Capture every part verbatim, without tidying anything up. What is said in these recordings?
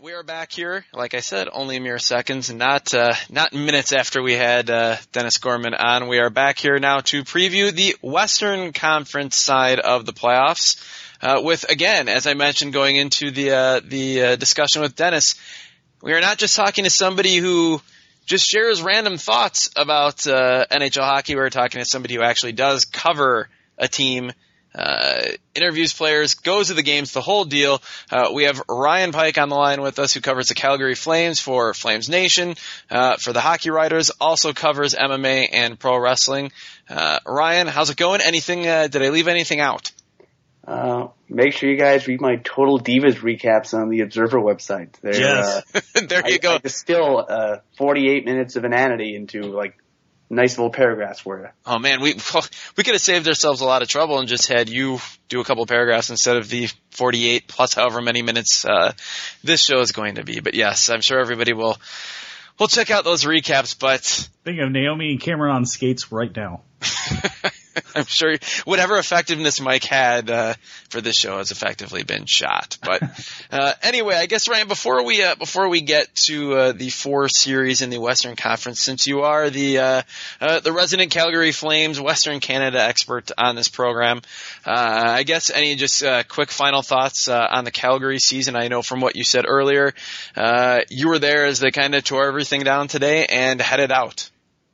we are back here. Like I said, only a mere seconds, not uh, not minutes after we had uh, Dennis Gorman on. We are back here now to preview the Western Conference side of the playoffs. Uh, with again, as I mentioned, going into the uh, the uh, discussion with Dennis, we are not just talking to somebody who just shares random thoughts about uh, N H L hockey. We're talking to somebody who actually does cover a team. Uh, interviews players, goes to the games, the whole deal. Uh, we have Ryan Pike on the line with us, who covers the Calgary Flames for Flames Nation, uh, for the Hockey Writers, also covers M M A and pro wrestling. Uh, Ryan, how's it going? Anything, uh, did I leave anything out? Uh, make sure you guys read my Total Divas recaps on the Observer website. They're, yes. Uh, there you I, go. I distill, uh, forty-eight minutes of inanity into, like, nice little paragraphs for you. Oh man, we we could have saved ourselves a lot of trouble and just had you do a couple paragraphs instead of the forty-eight plus however many minutes uh, this show is going to be. But yes, I'm sure everybody will will check out those recaps. But think of Naomi and Cameron on skates right now. I'm sure whatever effectiveness Mike had uh, for this show has effectively been shot. But uh, anyway, I guess Ryan, before we uh, before we get to uh, the four series in the Western Conference, since you are the uh, uh, the resident Calgary Flames Western Canada expert on this program, uh, I guess any just uh, quick final thoughts uh, on the Calgary season. I know from what you said earlier, uh, you were there as they kind of tore everything down today and headed out.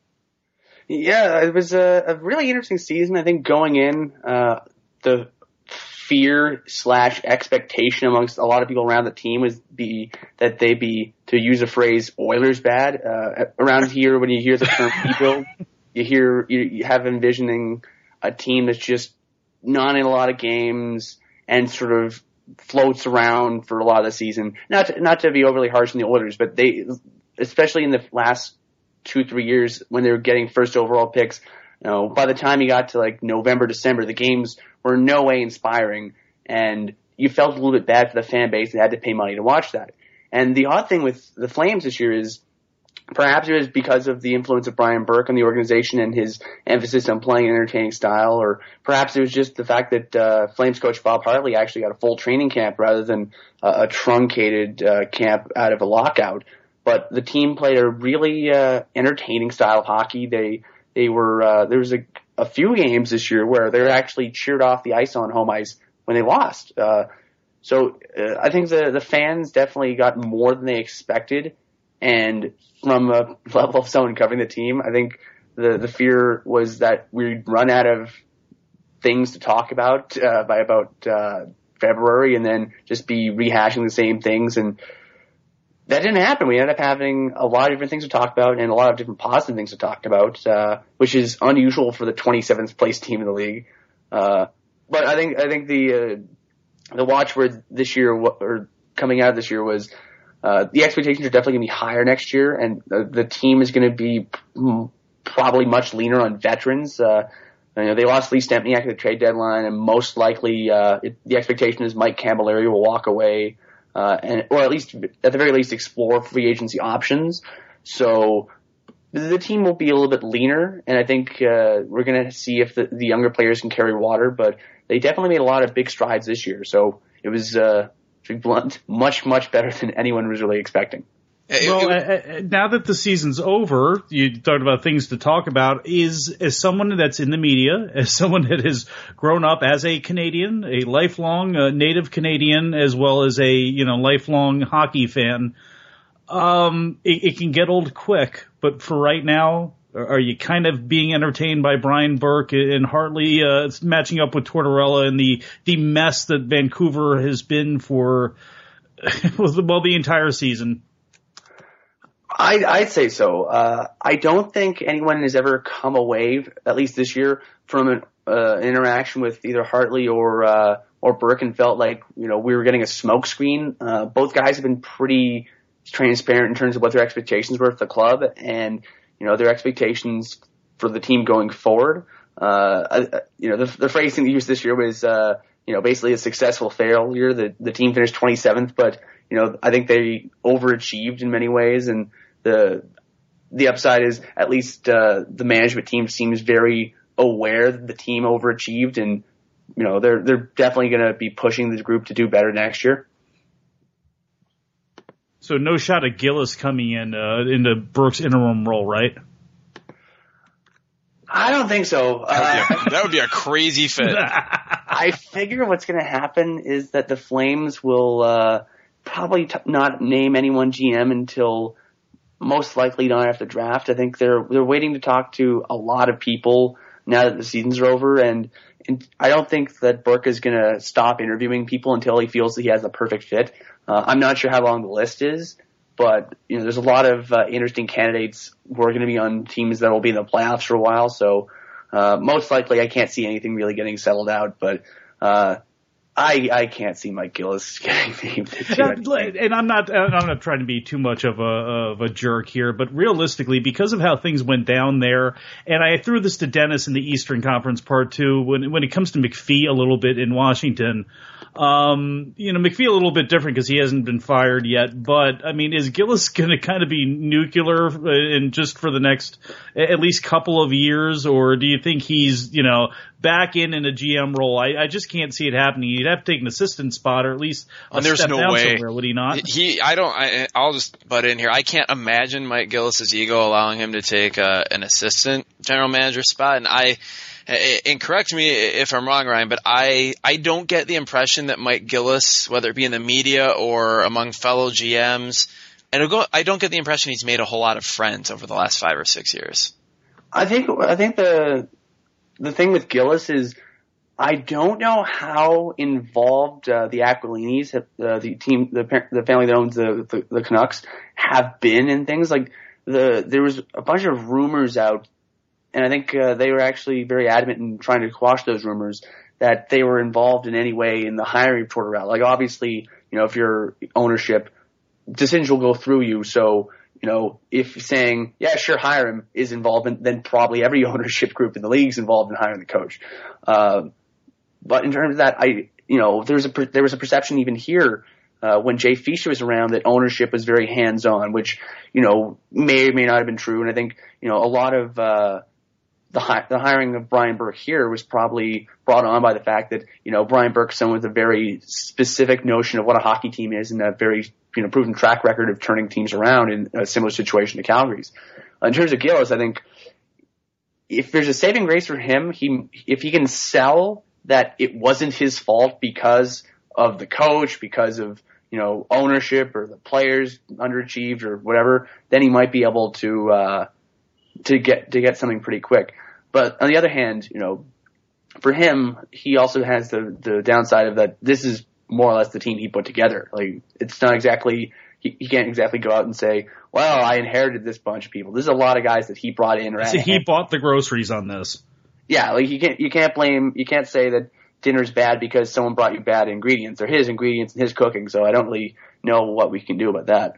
Yeah, it was a, a really interesting season. I think going in, uh, the fear slash expectation amongst a lot of people around the team was be that they be, to use a phrase, Oilers bad. Uh, around here, when you hear the term rebuild, you hear you, you have envisioning a team that's just not in a lot of games and sort of floats around for a lot of the season. Not to, not to be overly harsh on the Oilers, but they, especially in the last two, three years when they were getting first overall picks, you know, by the time you got to like November, December, the games were in no way inspiring, and you felt a little bit bad for the fan base that had to pay money to watch that. And the odd thing with the Flames this year is perhaps it was because of the influence of Brian Burke on the organization and his emphasis on playing an entertaining style, or perhaps it was just the fact that uh, Flames coach Bob Hartley actually got a full training camp rather than uh, a truncated uh, camp out of a lockout. But the team played a really uh, entertaining style of hockey. They they were uh, there was a, a few games this year where they were actually cheered off the ice on home ice when they lost. Uh, so uh, I think the the fans definitely got more than they expected. And from a level of someone covering the team, I think the the fear was that we'd run out of things to talk about uh, by about uh, February, and then just be rehashing the same things. And that didn't happen. We ended up having a lot of different things to talk about and a lot of different positive things to talk about, uh, which is unusual for the twenty-seventh place team in the league. Uh, but I think, I think the, uh, the watchword this year, or coming out this year, was, uh, the expectations are definitely going to be higher next year, and the, the team is going to be probably much leaner on veterans. Uh, you know, they lost Lee Stempniak at the trade deadline, and most likely, uh, it, the expectation is Mike Camilleri will walk away. Uh, and, or at least, at the very least, explore free agency options. So the team will be a little bit leaner, and I think uh, we're going to see if the, the younger players can carry water. But they definitely made a lot of big strides this year. So it was, uh, to be blunt, much, much better than anyone was really expecting. Well, uh, now that the season's over, you talked about things to talk about. Is as someone that's in the media, as someone that has grown up as a Canadian, a lifelong uh, native Canadian, as well as a you know lifelong hockey fan, um, it, it can get old quick. But for right now, are you kind of being entertained by Brian Burke and Hartley uh, matching up with Tortorella and the the mess that Vancouver has been for well the entire season? I'd, I'd say so. Uh, I don't think anyone has ever come away, at least this year, from an uh, interaction with either Hartley or uh, or Burke and felt like you know we were getting a smokescreen. Uh, both guys have been pretty transparent in terms of what their expectations were for the club, and you know their expectations for the team going forward. Uh, you know the, the phrasing they used this year was uh, you know basically a successful failure. The the team finished twenty-seventh, but you know I think they overachieved in many ways, and the the upside is at least uh, the management team seems very aware that the team overachieved, and you know they're they're definitely going to be pushing the group to do better next year. So no shot of Gillis coming in uh, into Burke's interim role, right? I don't think so. That would be Uh, a, that would be a crazy fit. I figure what's going to happen is that the Flames will uh, probably t- not name anyone G M until most likely not after the draft. I think they're they're waiting to talk to a lot of people now that the seasons are over, and, and I don't think that Burke is going to stop interviewing people until he feels that he has the perfect fit. Uh, I'm not sure how long the list is, but you know, there's a lot of uh, interesting candidates who are going to be on teams that will be in the playoffs for a while. So uh, most likely, I can't see anything really getting settled out. But uh, I I can't see Mike Gillis getting named. And I'm not I'm not trying to be too much of a of a jerk here, but realistically, because of how things went down there, and I threw this to Dennis in the Eastern Conference part two, when when it comes to McPhee a little bit in Washington. Um, you know, McPhee a little bit different because he hasn't been fired yet, but I mean, is Gillis going to kind of be nuclear in just for the next at least couple of years, or do you think he's, you know, back in in a G M role? I, I just can't see it happening. He'd have to take an assistant spot or at least a And there's step no down way. somewhere, would he not? He, I don't. I, I'll just butt in here. I can't imagine Mike Gillis's ego allowing him to take uh, an assistant general manager spot, and I. And correct me if I'm wrong, Ryan, but I, I don't get the impression that Mike Gillis, whether it be in the media or among fellow G Ms, and go, I don't get the impression he's made a whole lot of friends over the last five or six years. I think I think the the thing with Gillis is I don't know how involved uh, the Aquilinis, uh, the team, the the family that owns the, the the Canucks, have been in things like the there was a bunch of rumors out. And I think uh, they were actually very adamant in trying to quash those rumors that they were involved in any way in the hiring of Tortorella. Like, obviously, you know, if you're ownership, decisions will go through you. So, you know, if saying, yeah, sure, hire him is involved, in, then probably every ownership group in the league is involved in hiring the coach. Uh, but in terms of that, I, you know, there was a, there was a perception even here uh, when Jay Fischer was around that ownership was very hands-on, which, you know, may or may not have been true. And I think, you know, a lot of, uh, The, hi- the hiring of Brian Burke here was probably brought on by the fact that, you know, Brian Burke is someone with a very specific notion of what a hockey team is and a very, you know, proven track record of turning teams around in a similar situation to Calgary's. Uh, in terms of Gillis, I think if there's a saving grace for him, he, if he can sell that it wasn't his fault because of the coach, because of, you know, ownership or the players underachieved or whatever, then he might be able to, uh, to get, to get something pretty quick. But on the other hand, you know, for him, he also has the, the downside of that this is more or less the team he put together. Like, it's not exactly, he, he can't exactly go out and say, well, I inherited this bunch of people. There's a lot of guys that he brought in. So he bought the groceries on this. Yeah, like you can't, you can't blame, you can't say that dinner's bad because someone brought you bad ingredients. They're his ingredients and his cooking, so I don't really know what we can do about that.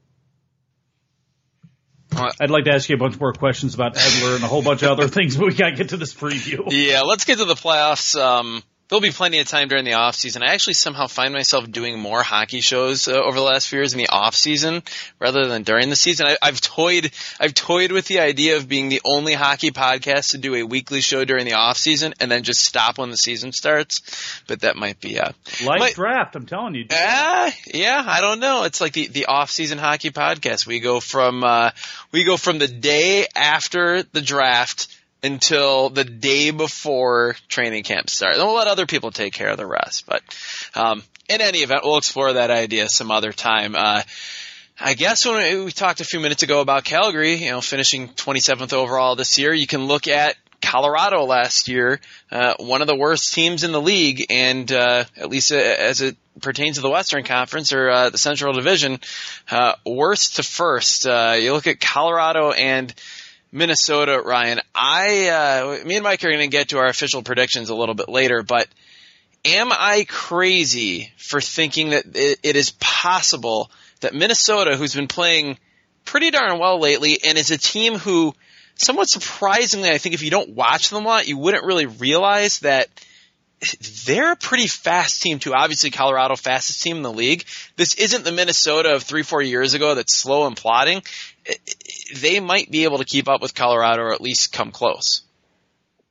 I'd like to ask you a bunch more questions about Edler and a whole bunch of other things, but we got to get to this preview. Yeah, let's get to the playoffs. Um, there'll be plenty of time during the off season. I actually somehow find myself doing more hockey shows uh, over the last few years in the off season rather than during the season. I, I've toyed, I've toyed with the idea of being the only hockey podcast to do a weekly show during the off season and then just stop when the season starts. But that might be uh, live might, draft. I'm telling you. Ah, uh, yeah, I don't know. It's like the the off season hockey podcast. We go from uh, we go from the day after the draft until the day before training camp starts. And we'll let other people take care of the rest. But um, in any event, we'll explore that idea some other time. Uh, I guess when we, we talked a few minutes ago about Calgary, you know, finishing twenty-seventh overall this year, you can look at Colorado last year, uh, one of the worst teams in the league, and uh, at least uh, as it pertains to the Western Conference or uh, the Central Division, uh, worst to first. Uh, you look at Colorado and Minnesota, Ryan. I, uh, me and Mike are going to get to our official predictions a little bit later, but am I crazy for thinking that it, it is possible that Minnesota, who's been playing pretty darn well lately, and is a team who, somewhat surprisingly, I think if you don't watch them a lot, you wouldn't really realize that they're a pretty fast team too. Obviously, Colorado, fastest team in the league. This isn't the Minnesota of three, four years ago that's slow and plodding. They might be able to keep up with Colorado or at least come close.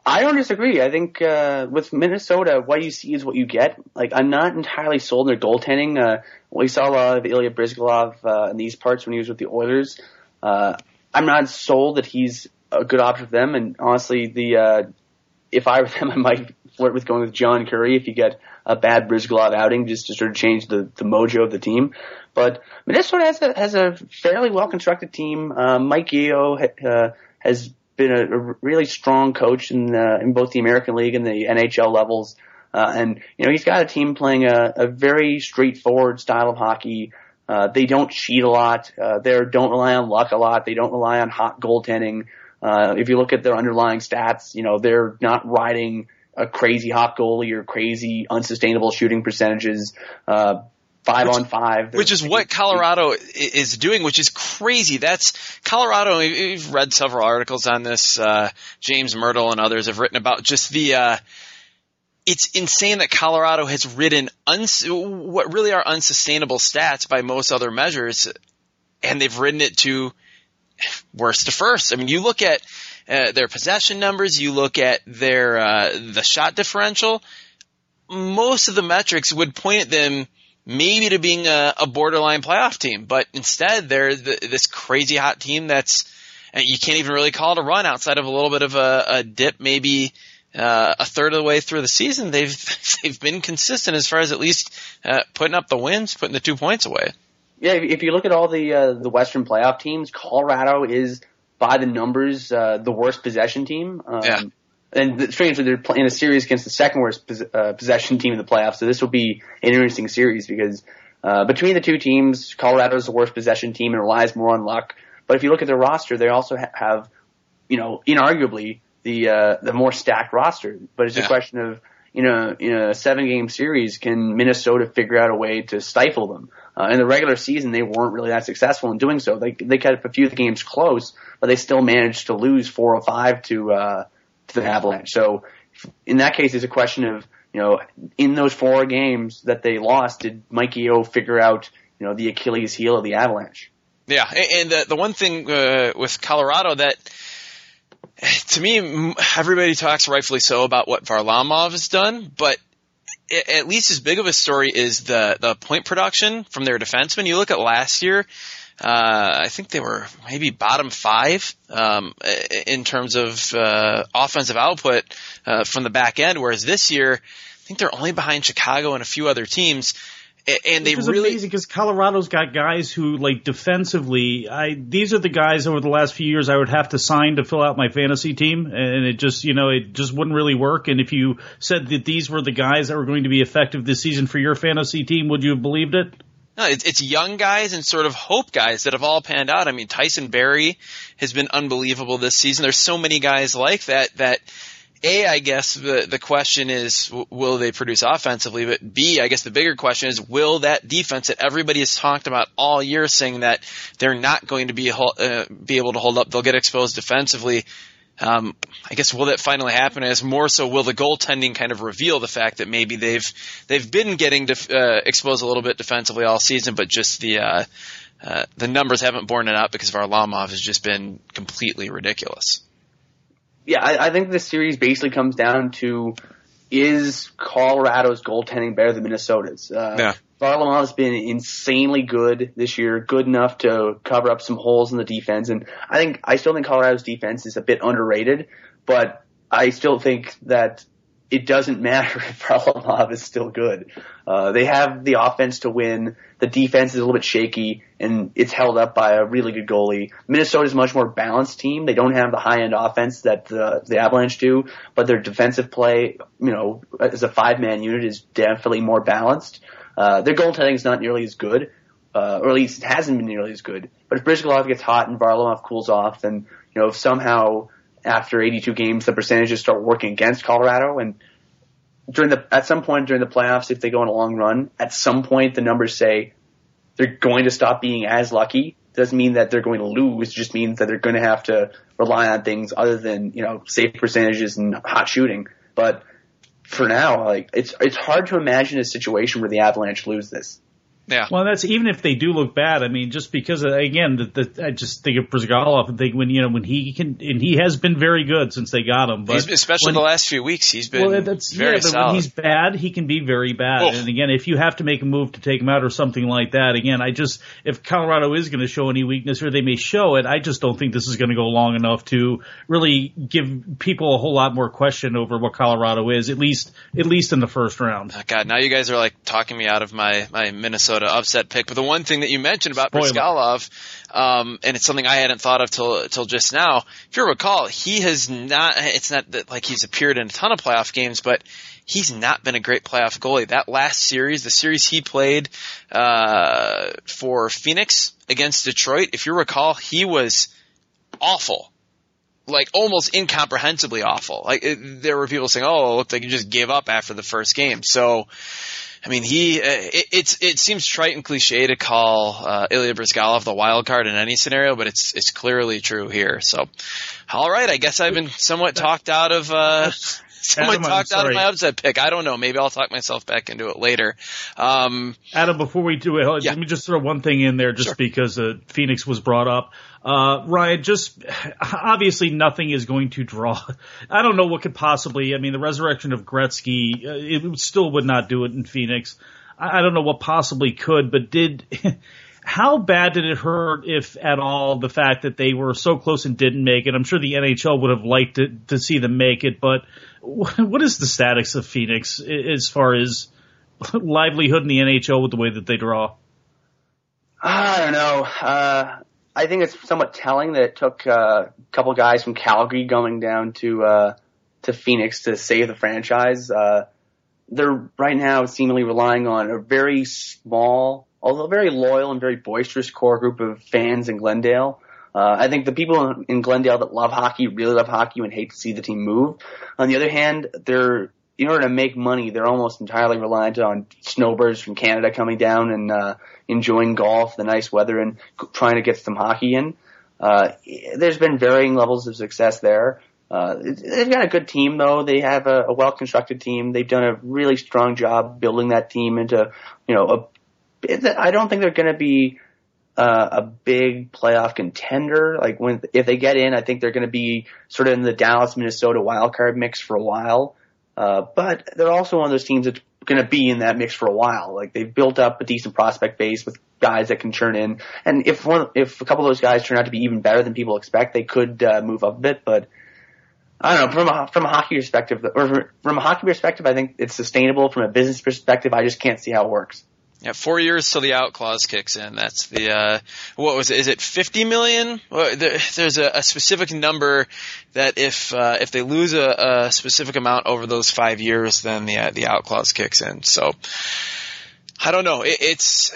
I don't disagree. I think uh, with Minnesota, what you see is what you get. Like, I'm not entirely sold on their goaltending. Uh, we saw a lot of Ilya Bryzgalov uh, in these parts when he was with the Oilers. Uh, I'm not sold that he's a good option for them. And honestly, the uh, if I were them, I might flirt with going with John Curry if you get a bad Bryzgalov outing, just to sort of change the, the mojo of the team. But Minnesota has a has a fairly well constructed team. Uh, Mike Yeo uh, has been a, a really strong coach in uh, in both the American League and the N H L levels, uh, and you know he's got a team playing a, a very straightforward style of hockey. Uh, they don't cheat a lot. Uh, they don't rely on luck a lot. They don't rely on hot goaltending. Uh, if you look at their underlying stats, you know they're not riding a crazy hot goalie or crazy unsustainable shooting percentages. Uh, Five which, on five. Which is what Colorado is doing, which is crazy. That's Colorado. We've read several articles on this. Uh, James Myrtle and others have written about just the, uh, it's insane that Colorado has ridden uns- what really are unsustainable stats by most other measures, and they've ridden it to worst to first. I mean, you look at uh, their possession numbers, you look at their, uh, the shot differential, most of the metrics would point at them maybe to being a, a borderline playoff team, but instead they're the, this crazy hot team that's you can't even really call it a run outside of a little bit of a, a dip, maybe uh, a third of the way through the season. They've they've been consistent as far as at least uh, putting up the wins, putting the two points away. Yeah, if you look at all the uh, the Western playoff teams, Colorado is by the numbers uh, the worst possession team. Um, yeah. And strangely, they're playing a series against the second worst pos- uh, possession team in the playoffs, so this will be an interesting series because uh, between the two teams, Colorado is the worst possession team and relies more on luck. But if you look at their roster, they also ha- have, you know, inarguably the uh, the more stacked roster. But it's yeah. a question of, you know, in a seven-game series, can Minnesota figure out a way to stifle them? Uh, in the regular season, they weren't really that successful in doing so. They they kept a few of the games close, but they still managed to lose four or five to. Uh, to the Avalanche. So in that case, it's a question of, you know, in those four games that they lost, did Mike Yeo figure out, you know, the Achilles heel of the Avalanche? Yeah, and the, the one thing uh, with Colorado that, to me, everybody talks rightfully so about what Varlamov has done, but at least as big of a story is the, the point production from their defensemen. You look at last year, Uh, I think they were maybe bottom five um, in terms of uh, offensive output uh, from the back end, whereas this year I think they're only behind Chicago and a few other teams. And they Which is really amazing because Colorado's got guys who, like, defensively, I these are the guys over the last few years I would have to sign to fill out my fantasy team, and it just, you know, it just wouldn't really work. And if you said that these were the guys that were going to be effective this season for your fantasy team, would you have believed it? No, it's, it's young guys and sort of hope guys that have all panned out. I mean, Tyson Barrie has been unbelievable this season. There's so many guys like that that, A, I guess the, the question is, w- will they produce offensively? But B, I guess the bigger question is, will that defense that everybody has talked about all year saying that they're not going to be, uh, be able to hold up, they'll get exposed defensively. Um, I guess will that finally happen? As more so, will the goaltending kind of reveal the fact that maybe they've they've been getting def- uh, exposed a little bit defensively all season, but just the uh, uh, the numbers haven't borne it out because Varlamov has just been completely ridiculous. Yeah, I, I think this series basically comes down to, is Colorado's goaltending better than Minnesota's? Uh, yeah. Varlamov's been insanely good this year, good enough to cover up some holes in the defense. And I think, I still think Colorado's defense is a bit underrated, but I still think that it doesn't matter if Varlamov is still good. Uh, they have the offense to win. The defense is a little bit shaky, and it's held up by a really good goalie. Minnesota's a much more balanced team. They don't have the high-end offense that the, the Avalanche do, but their defensive play, you know, as a five-man unit is definitely more balanced. Uh, their goaltending is not nearly as good, uh, or at least it hasn't been nearly as good. But if Bryzgalov gets hot and Varlamov cools off, then, you know, if somehow after eighty-two games the percentages start working against Colorado, and during the at some point during the playoffs, if they go on a long run, at some point the numbers say they're going to stop being as lucky. Doesn't mean that they're going to lose. It just means that they're going to have to rely on things other than, you know, save percentages and hot shooting. But for now, like, it's it's hard to imagine a situation where the Avalanche lose this. Yeah. Well, that's even if they do look bad. I mean, just because uh, again, the, the, I just think of Brizgalov and think when you know when he can and he has been very good since they got him. But he's, especially the last few weeks, he's been well, that's, very yeah, but solid. when he's bad, he can be very bad. Oof. And again, if you have to make a move to take him out or something like that, again, I just if Colorado is going to show any weakness or they may show it, I just don't think this is going to go long enough to really give people a whole lot more question over what Colorado is. At least, at least in the first round. Oh, God, now you guys are like talking me out of my my Minnesota upset pick. But the one thing that you mentioned about Brizgalov, um, and it's something I hadn't thought of till till just now. If you recall, he has not. It's not that like he's appeared in a ton of playoff games, but he's not been a great playoff goalie. That last series, the series he played uh, for Phoenix against Detroit, if you recall, he was awful. Like almost incomprehensibly awful. Like it, there were people saying, "Oh, it looked like he just gave up after the first game." So, I mean, he uh, it, it's it seems trite and cliche to call uh, Ilya Brizgalov the wild card in any scenario, but it's it's clearly true here. So, all right, I guess I've been somewhat talked out of uh, somewhat Adam, talked out of my upset pick. I don't know. Maybe I'll talk myself back into it later. Um, Adam, before we do it, yeah. let me just throw one thing in there, just Sure. because uh, Phoenix was brought up. Uh, Ryan, just obviously nothing is going to draw. I don't know what could possibly. I mean, the resurrection of Gretzky, uh, it still would not do it in Phoenix. I, I don't know what possibly could, but did. How bad did it hurt, if at all, the fact that they were so close and didn't make it? I'm sure the N H L would have liked to, to see them make it, but what is the status of Phoenix as far as livelihood in the N H L with the way that they draw? I don't know. Uh, I think it's somewhat telling that it took uh, a couple guys from Calgary going down to uh, to Phoenix to save the franchise. Uh, they're right now seemingly relying on a very small, although very loyal and very boisterous core group of fans in Glendale. Uh, I think the people in Glendale that love hockey really love hockey and hate to see the team move. On the other hand, they're in order to make money, they're almost entirely reliant on snowbirds from Canada coming down and uh, enjoying golf, the nice weather, and trying to get some hockey in. Uh, there's been varying levels of success there. Uh, they've got a good team, though. They have a, a well-constructed team. They've done a really strong job building that team into, you know, a, I don't think they're going to be uh, a big playoff contender. Like when if they get in, I think they're going to be sort of in the Dallas, Minnesota wildcard mix for a while. Uh, but they're also one of those teams that's going to be in that mix for a while. Like they've built up a decent prospect base with guys that can churn in. And if one, if a couple of those guys turn out to be even better than people expect, they could uh, move up a bit. But I don't know, from a, from a hockey perspective, or from a hockey perspective, I think it's sustainable. From a business perspective, I just can't see how it works. Yeah, four years till the out clause kicks in. That's the uh, what was it? Is it fifty million? Well, there, there's a, a specific number that if uh, if they lose a, a specific amount over those five years, then the uh, the out clause kicks in. So I don't know. It, it's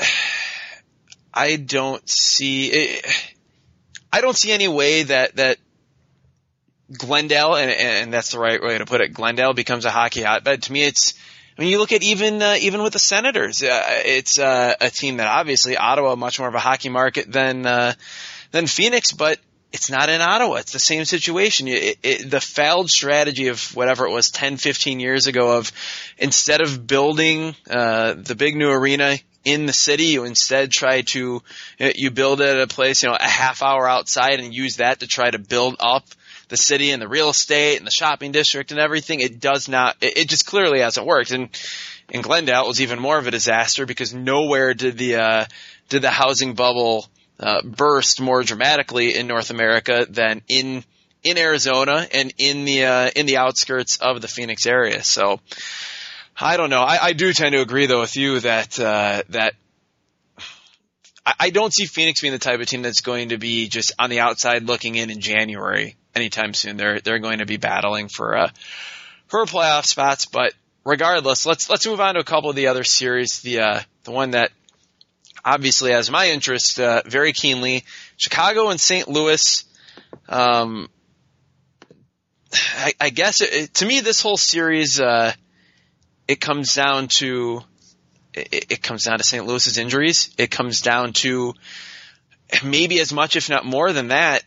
I don't see it, I don't see any way that that Glendale, and, and that's the right way to put it, Glendale becomes a hockey hotbed. To me, it's. I mean, you look at even uh, even with the Senators, uh, it's uh, a team that obviously Ottawa much more of a hockey market than uh, than Phoenix, but it's not in Ottawa. It's the same situation. It, it, the failed strategy of whatever it was ten, fifteen years ago of instead of building uh, the big new arena in the city, you instead try to you build it at a place, you know, a half hour outside and use that to try to build up the city and the real estate and the shopping district and everything. It does not, it, it just clearly hasn't worked. And in Glendale, it was even more of a disaster because nowhere did the, uh, did the housing bubble, uh, burst more dramatically in North America than in, in Arizona and in the, uh, in the outskirts of the Phoenix area. So I don't know. I, I do tend to agree though with you that, uh, that, I don't see Phoenix being the type of team that's going to be just on the outside looking in in January anytime soon. They're they're going to be battling for uh for playoff spots. But regardless, let's let's move on to a couple of the other series. The uh, the one that obviously has my interest uh, very keenly, Chicago and Saint Louis. Um, I, I guess it, to me this whole series uh, it comes down to. It, it comes down to Saint Louis's injuries. It comes down to maybe as much, if not more than that,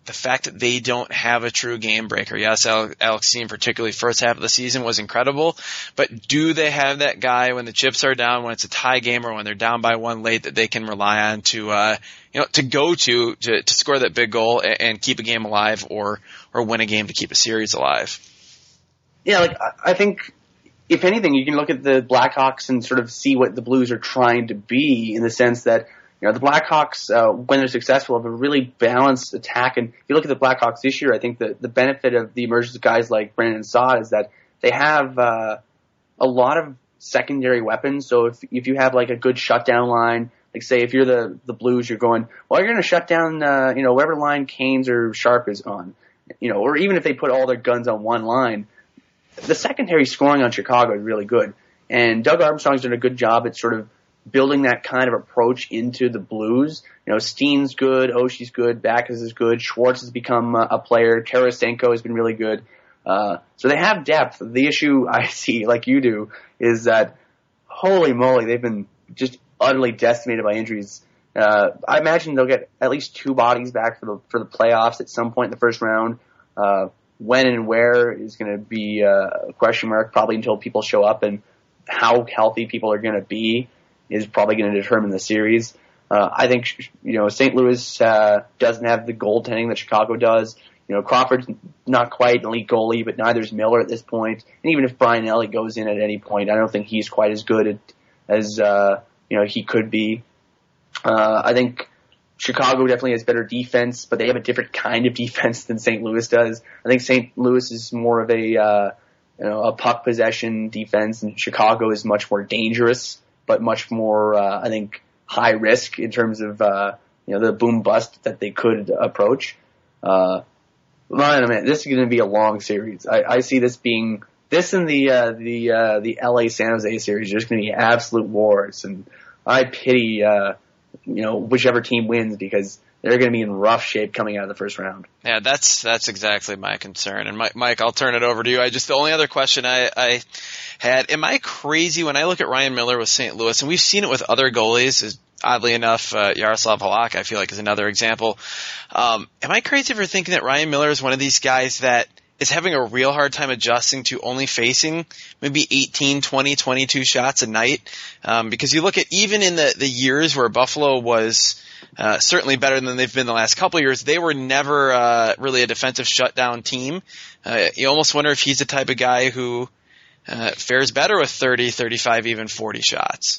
the fact that they don't have a true game breaker. Yes, Alex Steen, particularly first half of the season, was incredible, but do they have that guy when the chips are down, when it's a tie game or when they're down by one late, that they can rely on to, uh, you know, to go to, to, to score that big goal and, and keep a game alive, or, or win a game to keep a series alive? Yeah, like, I think, if anything, you can look at the Blackhawks and sort of see what the Blues are trying to be, in the sense that, you know, the Blackhawks, uh, when they're successful, have a really balanced attack. And if you look at the Blackhawks this year, I think the, the benefit of the emergence of guys like Brandon Saad is that they have uh, a lot of secondary weapons. So if if you have like a good shutdown line, like say if you're the, the Blues, you're going, well, you're going to shut down, uh, you know, whatever line Canes or Sharp is on, you know, or even if they put all their guns on one line, the secondary scoring on Chicago is really good. And Doug Armstrong's done a good job at sort of building that kind of approach into the Blues. You know, Steen's good, Oshie's good, Backus is good, Schwartz has become a, a player, Tarasenko has been really good. Uh, so they have depth. The issue I see, like you do, is that, holy moly, they've been just utterly decimated by injuries. Uh, I imagine they'll get at least two bodies back for the, for the playoffs at some point in the first round. Uh, when and where is going to be uh, a question mark, probably until people show up, and how healthy people are going to be is probably going to determine the series. Uh, I think, you know, Saint Louis uh, doesn't have the goaltending that Chicago does. You know, Crawford's not quite an elite goalie, but neither is Miller at this point. And even if Brian Elliott goes in at any point, I don't think he's quite as good at, as, uh, you know, he could be. Uh, I think Chicago definitely has better defense, but they have a different kind of defense than Saint Louis does. I think Saint Louis is more of a, uh, you know, a puck possession defense, and Chicago is much more dangerous, but much more, uh, I think, high risk in terms of, uh, you know, the boom bust that they could approach. Uh, man, man, this is going to be a long series. I, I see this being, this and the, uh, the, uh, the L A San Jose series are just going to be absolute wars. And I pity, uh, you know, whichever team wins, because they're going to be in rough shape coming out of the first round. Yeah, that's that's exactly my concern. And Mike, Mike, I'll turn it over to you. I just the only other question I, I had: am I crazy when I look at Ryan Miller with Saint Louis, and we've seen it with other goalies? Is oddly enough, uh, Yaroslav Halak, I feel like, is another example. Um, am I crazy for thinking that Ryan Miller is one of these guys that is having a real hard time adjusting to only facing maybe eighteen, twenty, twenty-two shots a night? Um, because you look at even in the, the years where Buffalo was uh, certainly better than they've been the last couple of years, they were never uh, really a defensive shutdown team. Uh, you almost wonder if he's the type of guy who uh, fares better with thirty, thirty-five, even forty shots.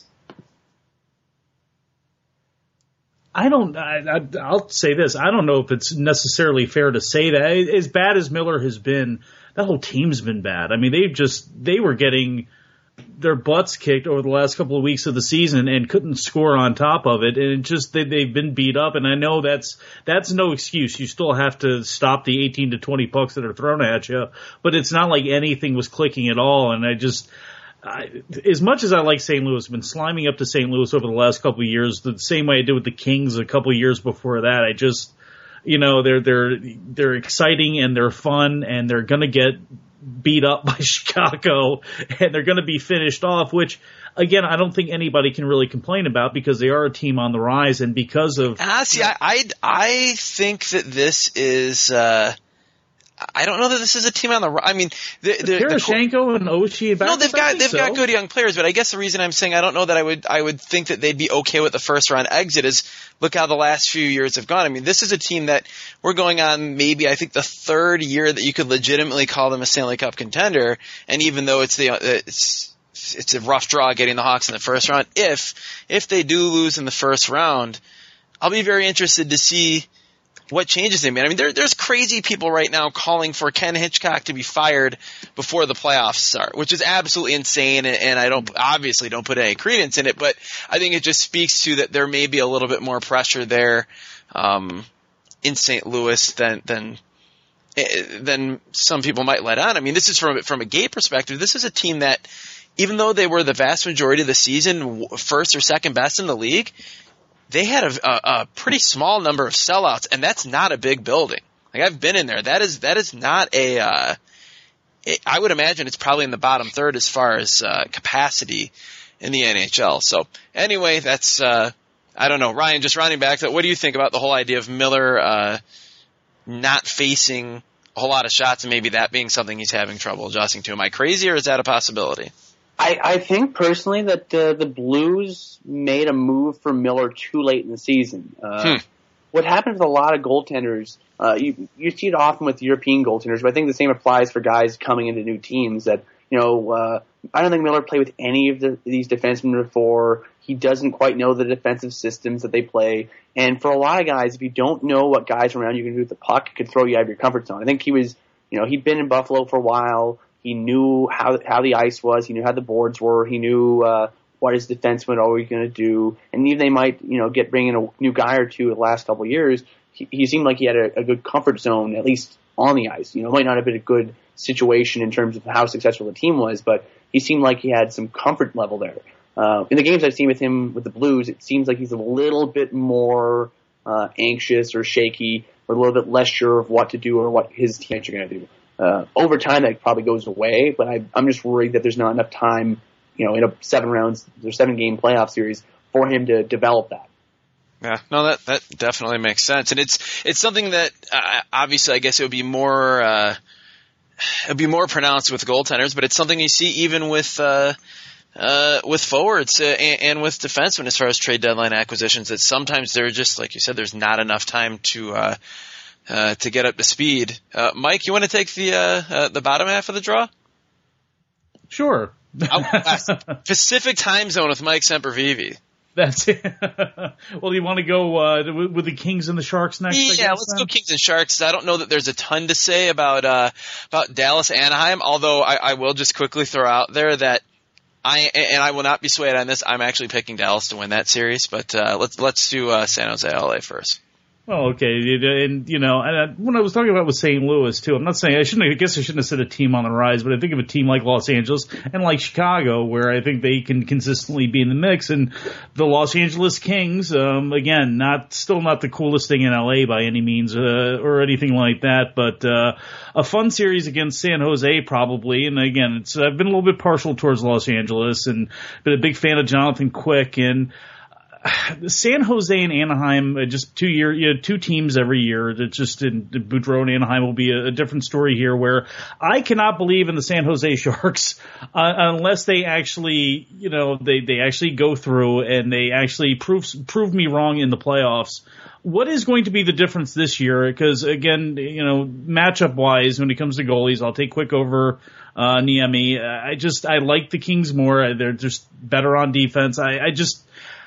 I don't, I, I, I'll say this. I don't know if it's necessarily fair to say that. As bad as Miller has been, that whole team's been bad. I mean, they've just, they were getting their butts kicked over the last couple of weeks of the season and couldn't score on top of it. And it just, they, they've been beat up. And I know that's, that's no excuse. You still have to stop the eighteen to twenty pucks that are thrown at you. But it's not like anything was clicking at all. And I just, I, as much as I like Saint Louis, I've been sliming up to Saint Louis over the last couple of years, the same way I did with the Kings a couple of years before that. I just, you know, they're they're they're exciting and they're fun and they're gonna get beat up by Chicago and they're gonna be finished off, which again I don't think anybody can really complain about because they are a team on the rise and because of. Ah, see, I I, I think that this is. Uh I don't know that this is a team on the. I mean, the, the, Tarasenko and Oshie. And no, they've got they've so. got good young players, but I guess the reason I'm saying I don't know that I would I would think that they'd be okay with the first round exit is look how the last few years have gone. I mean, this is a team that we're going on maybe I think the third year that you could legitimately call them a Stanley Cup contender, and even though it's the it's it's a rough draw getting the Hawks in the first round, if if they do lose in the first round, I'll be very interested to see what changes they made. I mean, there, there's crazy people right now calling for Ken Hitchcock to be fired before the playoffs start, which is absolutely insane, and, and I don't obviously don't put any credence in it, but I think it just speaks to that there may be a little bit more pressure there um, in Saint Louis than than than some people might let on. I mean, this is from from a Gate perspective. This is a team that, even though they were the vast majority of the season first or second best in the league, they had a, a, a pretty small number of sellouts, and that's not a big building. Like I've been in there. That is that is not a. Uh, it, I would imagine it's probably in the bottom third as far as uh, capacity in the N H L. So anyway, that's uh, I don't know. Ryan, just rounding back, what do you think about the whole idea of Miller uh, not facing a whole lot of shots, and maybe that being something he's having trouble adjusting to. Am I crazy, or is that a possibility? I, I think personally that uh, the Blues made a move for Miller too late in the season. Uh, hmm. What happens with a lot of goaltenders, uh, you you see it often with European goaltenders, but I think the same applies for guys coming into new teams. That you know, uh, I don't think Miller played with any of the, these defensemen before. He doesn't quite know the defensive systems that they play, and for a lot of guys, if you don't know what guys around you can do with the puck, it could throw you out of your comfort zone. I think he was, you know, he'd been in Buffalo for a while. He knew how how the ice was. He knew how the boards were. He knew uh, what his defensemen are always going to do. And even they might, you know, get bring in a new guy or two the last couple of years. He, he seemed like he had a, a good comfort zone, at least on the ice. You know, it might not have been a good situation in terms of how successful the team was, but he seemed like he had some comfort level there. Uh, in the games I've seen with him with the Blues, it seems like he's a little bit more uh, anxious or shaky, or a little bit less sure of what to do or what his teammates are going to do. Uh, over time, that probably goes away, but I, I'm just worried that there's not enough time, you know, in a seven rounds or seven game playoff series for him to develop that. Yeah, no, that that definitely makes sense, and it's it's something that uh, obviously I guess it would be more uh, it would be more pronounced with goaltenders, but it's something you see even with uh, uh, with forwards uh, and, and with defensemen as far as trade deadline acquisitions. That sometimes they're just like you said, there's not enough time to. Uh, Uh, to get up to speed. Uh, Mike, you want to take the uh, uh, the bottom half of the draw? Sure. oh, uh, Pacific time zone with Mike Sempervive. That's it. Well, do you want to go uh, with, with the Kings and the Sharks next? Yeah, I guess, let's then? go Kings and Sharks. I don't know that there's a ton to say about uh, about Dallas Anaheim, although I, I will just quickly throw out there that I and I will not be swayed on this. I'm actually picking Dallas to win that series, but uh, let's let's do uh, San Jose L A first. Oh, okay. And, you know, and I, when I was talking about with Saint Louis, too, I'm not saying, I shouldn't, I guess I shouldn't have said a team on the rise, but I think of a team like Los Angeles and like Chicago, where I think they can consistently be in the mix. And the Los Angeles Kings, um, again, not, still not the coolest thing in L A by any means, uh, or anything like that, but, uh, a fun series against San Jose probably. And again, it's, I've been a little bit partial towards Los Angeles and been a big fan of Jonathan Quick, and, San Jose and Anaheim, just two year, you know, two teams every year. It's just in Boudreaux and Anaheim will be a, a different story here. Where I cannot believe in the San Jose Sharks uh, unless they actually, you know, they they actually go through and they actually prove prove me wrong in the playoffs. What is going to be the difference this year? Because again, you know, matchup wise, when it comes to goalies, I'll take Quick over uh, Niemi. I just I like the Kings more. They're just better on defense. I, I just.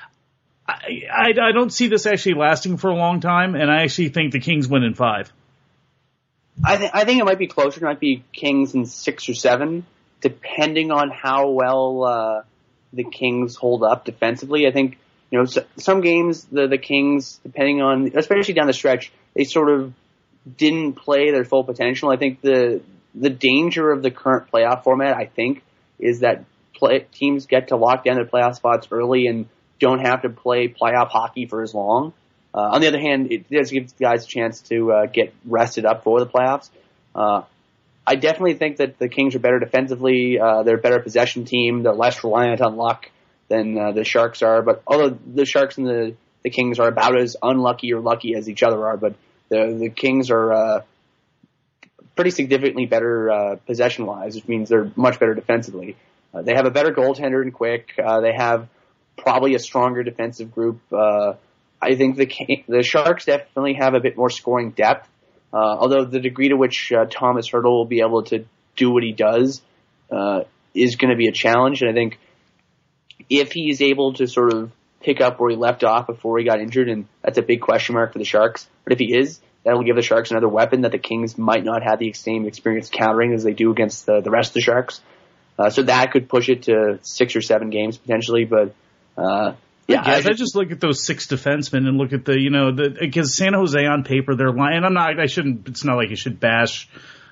I, I, I don't see this actually lasting for a long time, and I actually think the Kings win in five. I, th- I think it might be closer. It might be Kings in six or seven, depending on how well uh, the Kings hold up defensively. I think, you know, so, some games, the, the Kings, depending on, especially down the stretch, they sort of didn't play their full potential. I think the the danger of the current playoff format, I think, is that play, teams get to lock down their playoff spots early and don't have to play playoff hockey for as long. Uh, on the other hand, it does give guys a chance to uh, get rested up for the playoffs. Uh, I definitely think that the Kings are better defensively. Uh, they're a better possession team. They're less reliant on luck than uh, the Sharks are. But although the Sharks and the, the Kings are about as unlucky or lucky as each other are, but the the Kings are uh, pretty significantly better uh, possession-wise, which means they're much better defensively. Uh, they have a better goaltender in Quick. Uh, they have probably a stronger defensive group. Uh, I think the the Sharks definitely have a bit more scoring depth, uh, although the degree to which uh, Thomas Hertl will be able to do what he does uh, is going to be a challenge. And I think if he's able to sort of pick up where he left off before he got injured, and that's a big question mark for the Sharks, but if he is, that'll give the Sharks another weapon that the Kings might not have the same experience countering as they do against the, the rest of the Sharks. Uh, so that could push it to six or seven games potentially, but Uh, yeah, I, guess, I, just, I just look at those six defensemen and look at the, you know, the because San Jose on paper, they're lying. I'm not, I shouldn't. It's not like you should bash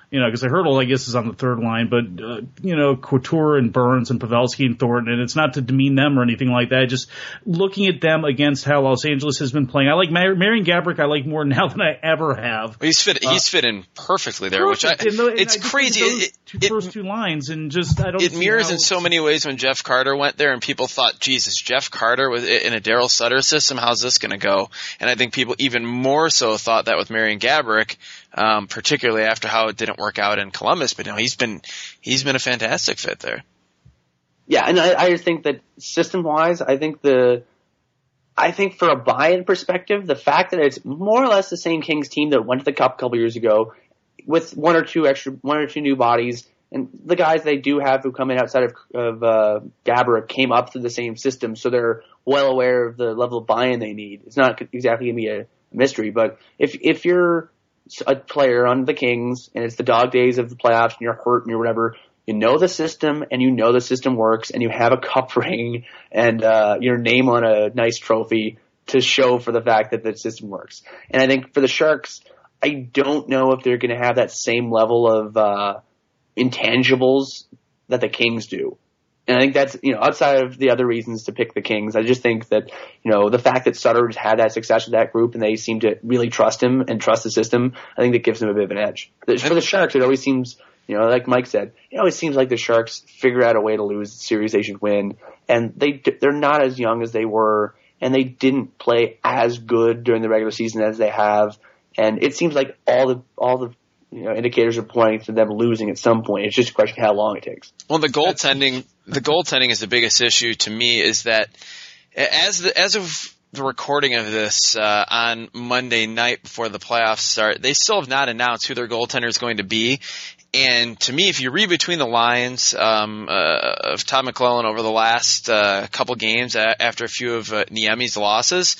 you know, because Hurdle, I guess, is on the third line, but, uh, you know, Couture and Burns and Pavelski and Thornton, and it's not to demean them or anything like that. Just looking at them against how Los Angeles has been playing. I like Mar- Marian Gaborik, I like more now than I ever have. Well, he's fit, uh, he's fit in perfectly there, perfect. which I, and the, and it's I crazy. Those it, two, it, first two lines, and just, I don't It see mirrors how in so many ways when Jeff Carter went there, and people thought, Jesus, Jeff Carter was in a Daryl Sutter system, how's this going to go? And I think people even more so thought that with Marian Gaborik, um, particularly after how it didn't work out in Columbus. But you know, he's been he's been a fantastic fit there. Yeah, and I, I just think that system-wise, I think the I think for a buy-in perspective, the fact that it's more or less the same Kings team that went to the Cup a couple years ago, with one or two extra, one or two new bodies, and the guys they do have who come in outside of, of uh, Gaborik came up through the same system, so they're well aware of the level of buy-in they need. It's not exactly going to be a mystery, but if if you're a player on the Kings and it's the dog days of the playoffs and you're hurt and you're whatever, you know the system and you know the system works and you have a cup ring and uh, your name on a nice trophy to show for the fact that the system works. And I think for the Sharks, I don't know if they're going to have that same level of uh, intangibles that the Kings do. And I think that's, you know, outside of the other reasons to pick the Kings, I just think that, you know, the fact that Sutter's had that success with that group and they seem to really trust him and trust the system, I think that gives them a bit of an edge. For the Sharks, it always seems, you know, like Mike said, it always seems like the Sharks figure out a way to lose the series they should win. And they, they're not as young as they were, and they didn't play as good during the regular season as they have. And it seems like all the, all the, you know, indicators are pointing to them losing at some point. It's just a question of how long it takes. Well, the goaltending, the goaltending is the biggest issue to me. Is that as the as of the recording of this uh, on Monday night before the playoffs start, they still have not announced who their goaltender is going to be. And to me, if you read between the lines um, uh, of Todd McClellan over the last uh, couple games a- after a few of uh, Niemi's losses,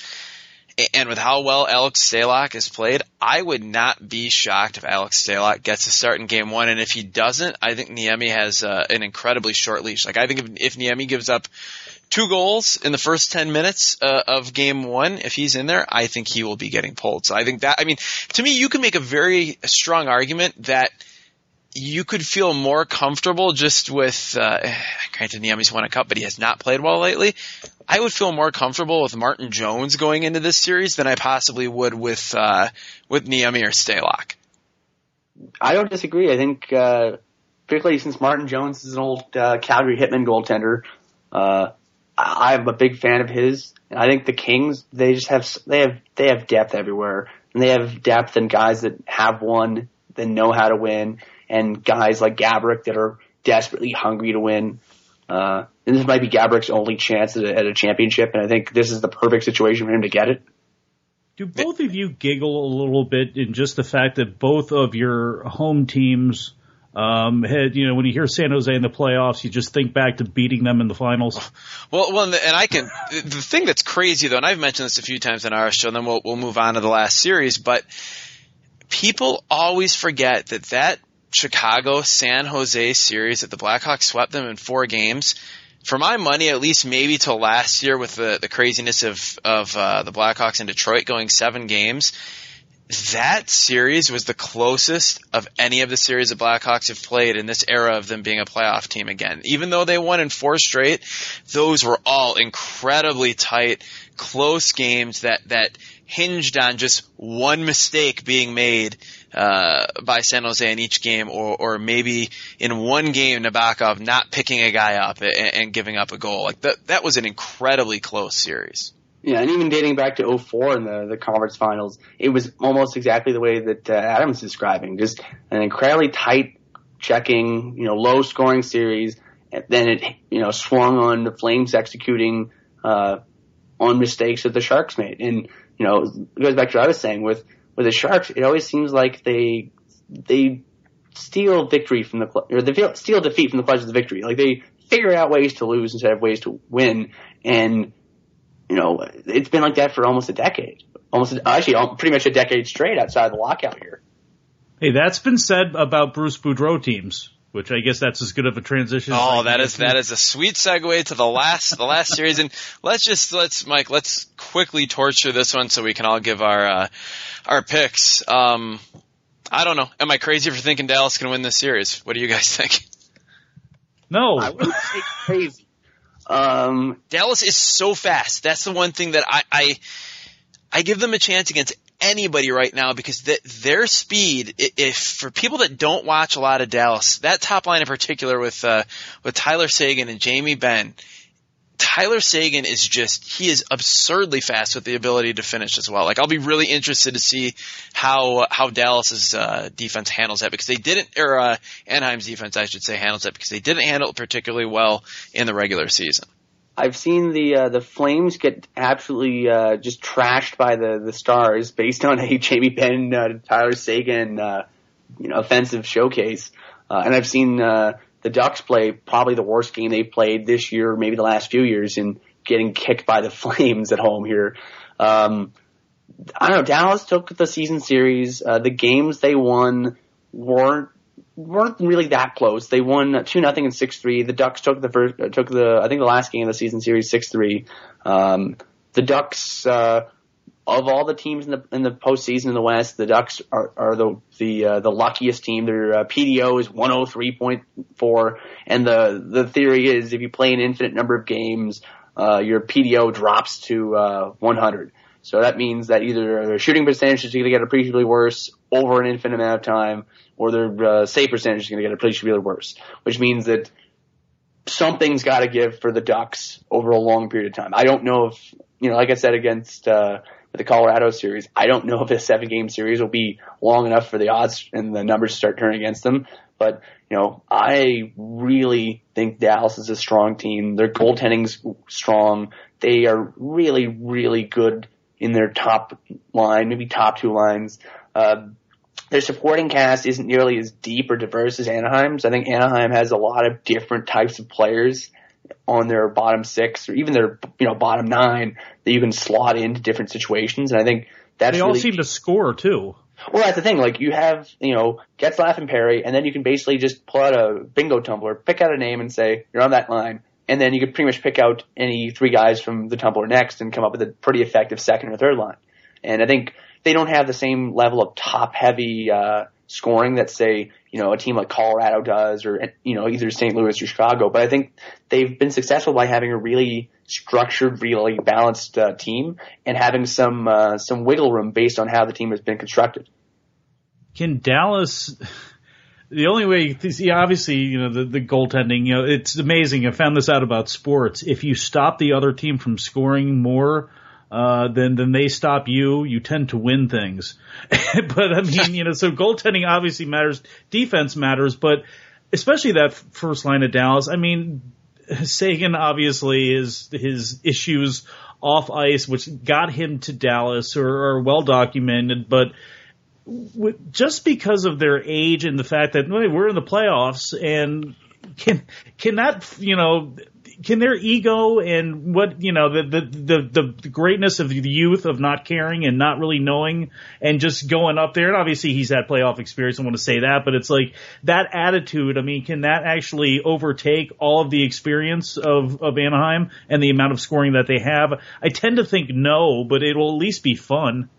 and with how well Alex Stalock has played, I would not be shocked if Alex Stalock gets a start in game one. And if he doesn't, I think Niemi has uh, an incredibly short leash. Like, I think if, if Niemi gives up two goals in the first ten minutes uh, of game one, if he's in there, I think he will be getting pulled. So I think that, I mean, to me, you can make a very strong argument that you could feel more comfortable just with, uh, granted Niemi's won a cup, but he has not played well lately. I would feel more comfortable with Martin Jones going into this series than I possibly would with, uh, with Niemi or Stalock. I don't disagree. I think, uh, particularly since Martin Jones is an old, uh, Calgary Hitman goaltender, uh, I'm a big fan of his. And I think the Kings, they just have, they have, they have depth everywhere. And they have depth and guys that have won, that know how to win, and guys like Gaborik that are desperately hungry to win. Uh, and this might be Gaborik's only chance at a, at a championship, and I think this is the perfect situation for him to get it. Do both of you giggle a little bit in just the fact that both of your home teams um, had, you know, when you hear San Jose in the playoffs, you just think back to beating them in the finals? Well, well, and I can, the thing that's crazy though, and I've mentioned this a few times on our show, and then we'll, we'll move on to the last series, but people always forget that that Chicago San Jose series that the Blackhawks swept them in four games. For my money, at least maybe till last year with the, the craziness of, of uh, the Blackhawks in Detroit going seven games, that series was the closest of any of the series the Blackhawks have played in this era of them being a playoff team again. Even though they won in four straight, those were all incredibly tight, close games that, that hinged on just one mistake being made uh by San Jose in each game, or or maybe in one game Nabokov not picking a guy up and, and giving up a goal. Like that that was an incredibly close series. Yeah, and even dating back to oh four in the, the conference finals, it was almost exactly the way that uh, Adam's is describing. Just an incredibly tight checking, you know, low scoring series. And then it, you know, swung on the Flames executing uh on mistakes that the Sharks made. And, you know, it goes back to what I was saying with With the Sharks, it always seems like they they steal victory from the or they steal defeat from the clutches of victory. Like they figure out ways to lose instead of ways to win, and you know it's been like that for almost a decade, almost actually pretty much a decade straight outside the lockout here. Hey, that's been said about Bruce Boudreau teams, which I guess that's as good of a transition. Oh, that is that is a sweet segue to the last the last series, and let's just let's Mike let's quickly torture this one so we can all give our uh, our picks. Um, I don't know. Am I crazy for thinking Dallas can win this series? What do you guys think? No. I wouldn't say crazy. Um, Dallas is so fast. That's the one thing that I, I, I give them a chance against anybody right now because the, their speed, if for people that don't watch a lot of Dallas, that top line in particular with, uh, with Tyler Seguin and Jamie Benn, Tyler Seguin is just, he is absurdly fast with the ability to finish as well. Like, I'll be really interested to see how, how Dallas's, uh, defense handles that because they didn't, or, uh, Anaheim's defense, I should say, handles that because they didn't handle it particularly well in the regular season. I've seen the, uh, the Flames get absolutely, uh, just trashed by the, the Stars based on a Jamie Benn, uh, Tyler Seguin, uh, you know, offensive showcase. Uh, and I've seen, uh, the Ducks play probably the worst game they've played this year, maybe the last few years, in getting kicked by the Flames at home here. Um, I don't know. Dallas took the season series. Uh, the games they won weren't weren't really that close. They won two nothing and six three. The Ducks took the first uh, took the I think the last game of the season series six three. Um, the Ducks. Uh, Of all the teams in the in the postseason in the West, the Ducks are, are the the uh, the luckiest team. Their uh, P D O is one oh three point four, and the the theory is if you play an infinite number of games, uh, your P D O drops to uh, one hundred. So that means that either their shooting percentage is going to get appreciably worse over an infinite amount of time, or their uh, save percentage is going to get appreciably worse, which means that something's got to give for the Ducks over a long period of time. I don't know if, you know, like I said against uh, the Colorado series, I don't know if a seven-game series will be long enough for the odds and the numbers to start turning against them. But, you know, I really think Dallas is a strong team. Their goaltending's strong. They are really, really good in their top line, maybe top two lines. Uh, their supporting cast isn't nearly as deep or diverse as Anaheim's. I think Anaheim has a lot of different types of players on their bottom six or even their, you know, bottom nine that you can slot into different situations. And I think that's they all really seem to score too. Well, that's the thing. Like, you have, you know, Getzlaf and Perry, and then you can basically just pull out a bingo tumbler, pick out a name and say, you're on that line. And then you could pretty much pick out any three guys from the tumbler next and come up with a pretty effective second or third line. And I think they don't have the same level of top-heavy uh scoring that, say, you know, a team like Colorado does, or, you know, either Saint Louis or Chicago. But I think they've been successful by having a really structured, really balanced uh, team and having some uh, some wiggle room based on how the team has been constructed. Can Dallas? The only way, see, obviously, you know, the, the goaltending, you know, it's amazing. I found this out about sports. If you stop the other team from scoring more uh, than than they stop you, you tend to win things. But I mean, you know, so goaltending obviously matters, defense matters, but especially that first line of Dallas. I mean, Seguin obviously is his issues off ice, which got him to Dallas, are, are well documented, but just because of their age and the fact that well, we're in the playoffs, and can can that, you know, can their ego and what, you know, the the the, the greatness of the youth of not caring and not really knowing and just going up there, and obviously he's had playoff experience, I want to say that, but it's like that attitude, I mean, can that actually overtake all of the experience of, of Anaheim and the amount of scoring that they have? I tend to think no, but it'll at least be fun.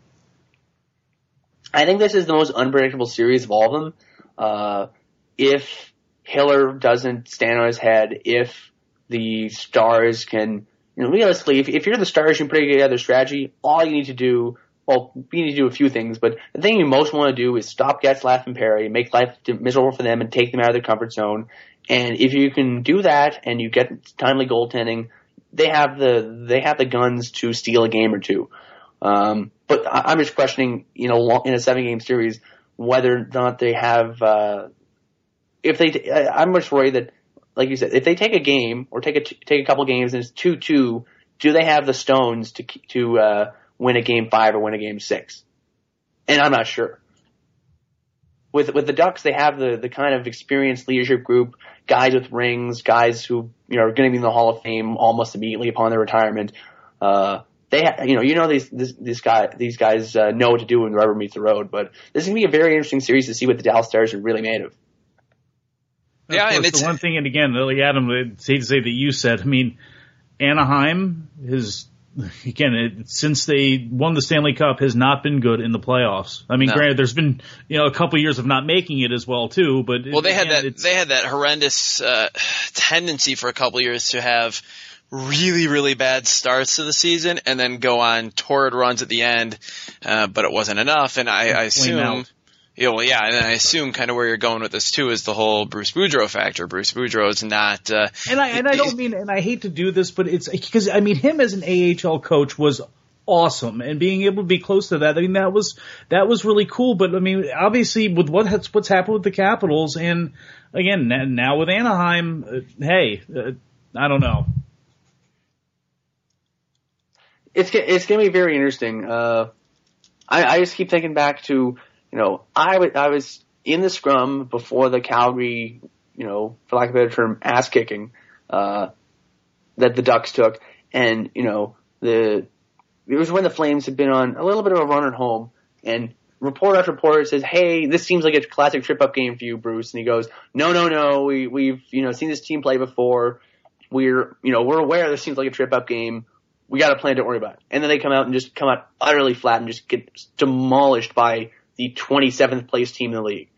I think this is the most unpredictable series of all of them. Uh, if Hiller doesn't stand on his head, if the Stars can, you know, realistically, if, if you're the Stars, you can put together strategy. All you need to do, well, you need to do a few things, but the thing you most want to do is stop Getzlaf and Perry, make life miserable for them, and take them out of their comfort zone. And if you can do that, and you get timely goaltending, they have the they have the guns to steal a game or two. Um, but I'm just questioning, you know, in a seven-game series, whether or not they have, uh, if they, I'm just worried that, like you said, if they take a game or take a, take a couple games and it's two two, do they have the stones to, to, uh, win a game five or win a game six? And I'm not sure. With, with the Ducks, they have the, the kind of experienced leadership group, guys with rings, guys who, you know, are going to be in the Hall of Fame almost immediately upon their retirement. Uh, They, ha- you know, you know these this, this guy, these guys uh, know what to do when the rubber meets the road. But this is gonna be a very interesting series to see what the Dallas Stars are really made of. Yeah, of and it's the one thing, and again, like Adam, it's safe to say that you said. I mean, Anaheim has again, it, since they won the Stanley Cup, has not been good in the playoffs. I mean, no. granted, there's been you know a couple years of not making it as well too. But well, they again, had that they had that horrendous uh, tendency for a couple years to have really, really bad starts to the season and then go on torrid runs at the end, uh, but it wasn't enough. And I, I assume, yeah, well, yeah, and I assume kind of where you're going with this too is the whole Bruce Boudreau factor. Bruce Boudreau is not, uh, and I and I don't mean, and I hate to do this, but it's because I mean him as an A H L coach was awesome, and being able to be close to that, I mean that was that was really cool. But I mean, obviously with what has, what's happened with the Capitals, and again now with Anaheim, uh, hey, uh, I don't know. It's it's going to be very interesting. Uh, I, I just keep thinking back to, you know, I, w- I was in the scrum before the Calgary, you know, for lack of a better term, ass kicking uh, that the Ducks took, and you know the it was when the Flames had been on a little bit of a run at home, and report after report says, "Hey, this seems like a classic trip-up game for you, Bruce," and he goes, "No, no, no, we we've you know seen this team play before. We're you know we're aware this seems like a trip-up game. We got a plan, don't worry about it." And then they come out and just come out utterly flat and just get demolished by the twenty-seventh place team in the league.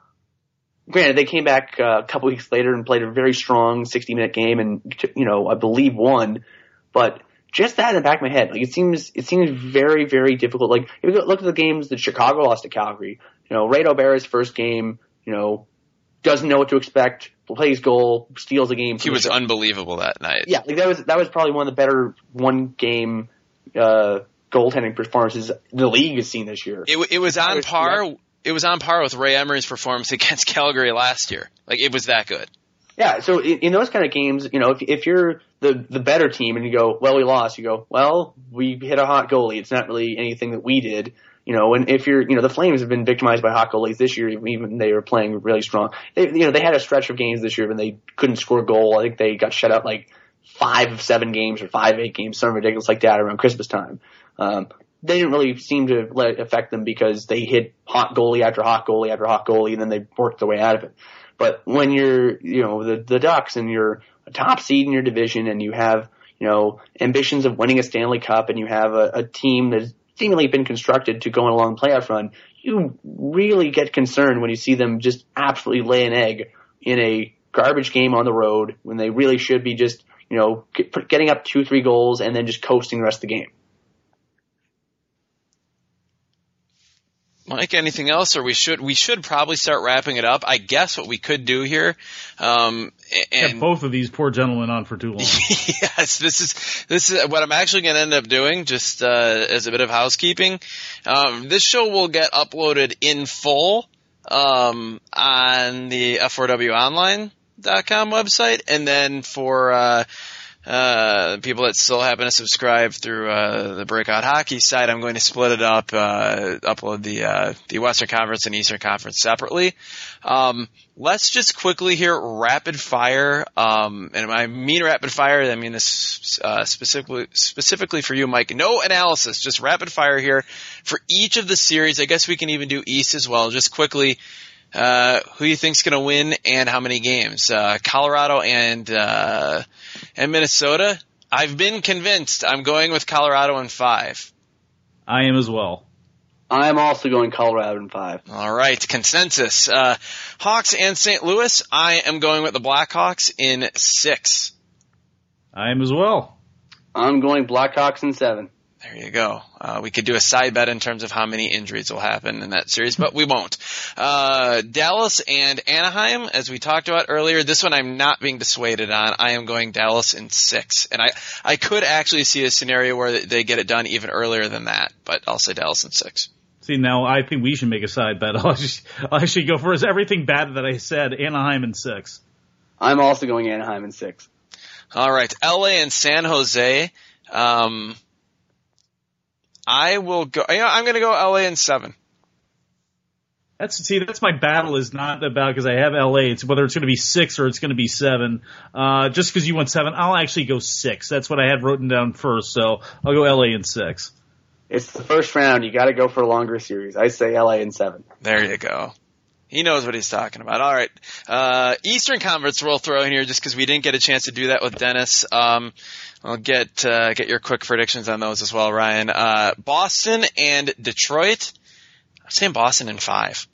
Granted, they came back uh, a couple weeks later and played a very strong sixty minute game and, you know, I believe won. But just that in the back of my head, like it seems, it seems very, very difficult. Like if you look at the games that Chicago lost to Calgary, you know, Ray O'Bara's first game, you know, doesn't know what to expect, plays goal, steals a game. He was unbelievable that night. Yeah, like that was that was probably one of the better one game uh, goaltending performances the league has seen this year. It, it was on par. It was on par with Ray Emery's performance against Calgary last year. Like it was that good. Yeah, so in, in those kind of games, you know, if if you're the the better team and you go, well, we lost, you go, well, we hit a hot goalie. It's not really anything that we did. You know, and if you're, you know, the Flames have been victimized by hot goalies this year, even they were playing really strong. They, you know, they had a stretch of games this year when they couldn't score a goal. I think they got shut out like five of seven games or five, eight games, something ridiculous like that around Christmas time. Um, they didn't really seem to let it affect them because they hit hot goalie after hot goalie after hot goalie and then they worked their way out of it. But when you're, you know, the, the Ducks and you're a top seed in your division and you have, you know, ambitions of winning a Stanley Cup and you have a, a team that's seemingly been constructed to go on a long playoff run, you really get concerned when you see them just absolutely lay an egg in a garbage game on the road when they really should be just, you know, getting up two, three goals and then just coasting the rest of the game. Mike, anything else, or we should we should probably start wrapping it up. I guess what we could do here, um, and Kept both of these poor gentlemen on for too long. Yes, this is this is what I'm actually going to end up doing, just uh, as a bit of housekeeping. Um, this show will get uploaded in full um, on the F four W online dot com website, and then for uh, Uh, people that still happen to subscribe through, uh, the Breakout Hockey site, I'm going to split it up, uh, upload the, uh, the Western Conference and Eastern Conference separately. Um, let's just quickly here, rapid fire, um, and when I mean rapid fire, I mean this, uh, specifically, specifically for you, Mike. No analysis, just rapid fire here for each of the series. I guess we can even do East as well. Just quickly, Uh, who you think's going to win and how many games? Uh, Colorado and, uh, and Minnesota. I've been convinced. I'm going with Colorado in five. I am as well. I am also going Colorado in five. All right. Consensus. Uh, Hawks and Saint Louis. I am going with the Blackhawks in six. I am as well. I'm going Blackhawks in seven. There you go. Uh, we could do a side bet in terms of how many injuries will happen in that series, but we won't. Uh, Dallas and Anaheim, as we talked about earlier, this one I'm not being dissuaded on. I am going Dallas in six. And I, I could actually see a scenario where they get it done even earlier than that, but I'll say Dallas in six. See, now I think we should make a side bet. I'll actually, I'll actually go for everything bad that I said. Anaheim in six. I'm also going Anaheim in six. All right. L A and San Jose. Um, I will go, you know, I'm going to go L A in seven. That's, see, that's my battle is not about because I have L A. It's whether it's going to be six or it's going to be seven. Uh, just because you went seven, I'll actually go six. That's what I had written down first, so I'll go L A in six. It's the first round. You got to go for a longer series. I say L A in seven. There you go. He knows what he's talking about. All right. Uh, Eastern Conference we'll throw in here just because we didn't get a chance to do that with Dennis. Um, I'll get, uh, get your quick predictions on those as well, Ryan. Uh, Boston and Detroit. I'm saying Boston in five.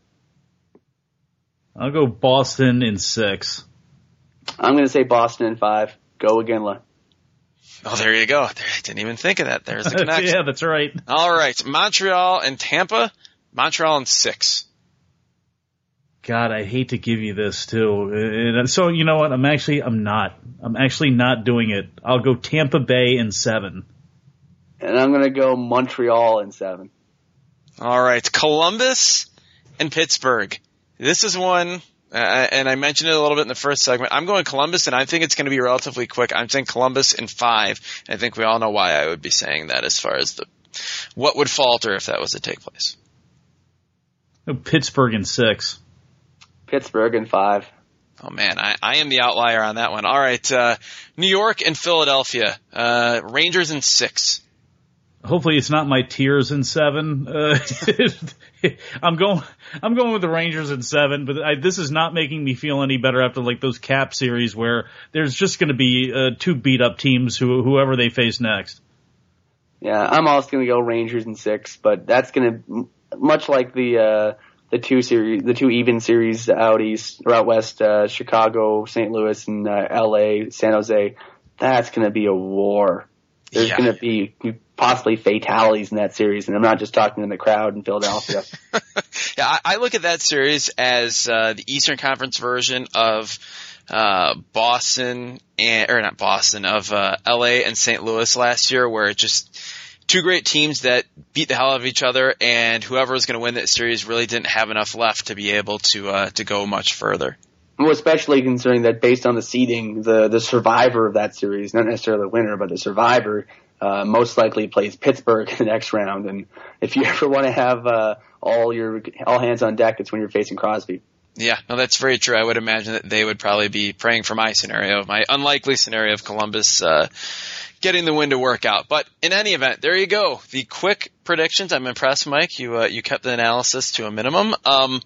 I'll go Boston in six. I'm going to say Boston in five. Go Iginla. Oh, there you go. I didn't even think of that. There's the connection. Yeah, that's right. All right. Montreal and Tampa. Montreal in six. God, I hate to give you this too. And so you know what? I'm actually, I'm not. I'm actually not doing it. I'll go Tampa Bay in seven. And I'm going to go Montreal in seven. All right. Columbus and Pittsburgh. This is one, uh, and I mentioned it a little bit in the first segment. I'm going Columbus, and I think it's going to be relatively quick. I'm saying Columbus in five. And I think we all know why I would be saying that as far as the what would falter if that was to take place. Pittsburgh in six. Pittsburgh in five. Oh man, I, I am the outlier on that one. All right, uh, New York and Philadelphia. Uh, Rangers in six. Hopefully it's not my tears in seven. Uh, I'm going, I'm going with the Rangers in seven, but I, this is not making me feel any better after like those Cap series where there's just going to be uh, two beat up teams who, whoever they face next. Yeah, I'm also going to go Rangers in six, but that's going to, much like the, uh, the two series, the two even series out east or out west, uh, Chicago, Saint Louis, and uh, L A, San Jose, that's going to be a war. There's yeah. going to be possibly fatalities in that series, and I'm not just talking in the crowd in Philadelphia. yeah, I, I look at that series as uh, the Eastern Conference version of uh, Boston and or not Boston of uh, L A and Saint Louis last year, where it just two great teams that beat the hell out of each other, and whoever was going to win that series really didn't have enough left to be able to uh, to go much further. Well, especially considering that based on the seeding, the the survivor of that series, not necessarily the winner, but the survivor, uh, most likely plays Pittsburgh in the next round. And if you ever want to have uh, all your all hands on deck, it's when you're facing Crosby. Yeah, no, that's very true. I would imagine that they would probably be praying for my scenario, my unlikely scenario of Columbus uh, getting the win to work out. But in any event, there you go. The quick predictions. I'm impressed, Mike. You uh, you kept the analysis to a minimum. Um,